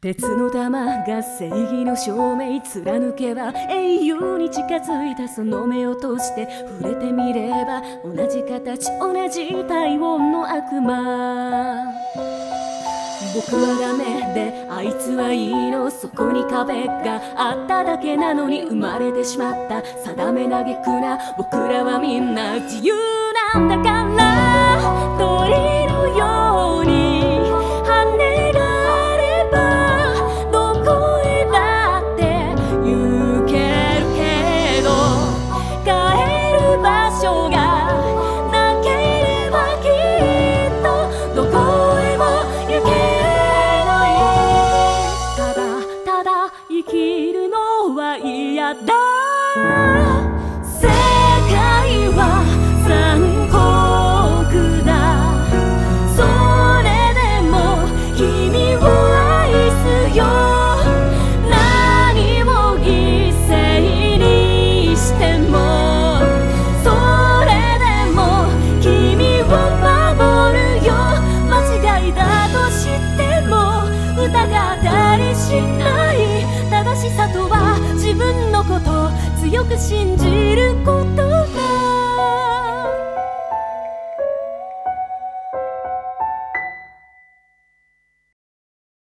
鉄の玉が正義の証明貫けば英雄に近づいたその目を閉じて触れてみれば同じ形同じ体温の悪魔。僕はダメであいつはいいの、そこに壁があっただけなのに生まれてしまった定め嘆くな。僕らはみんな自由なんだから鳥のように羽があればどこへだって行けるけど帰る場所がなければきっとどこへも行けない。ただ生きるのは嫌だ。世界は残酷だ。それでも君を愛すよ。何を犠牲にしてもそれでも君を守るよ。間違いだとしても疑ったりしない。正しさとは自分のこと強く信じること。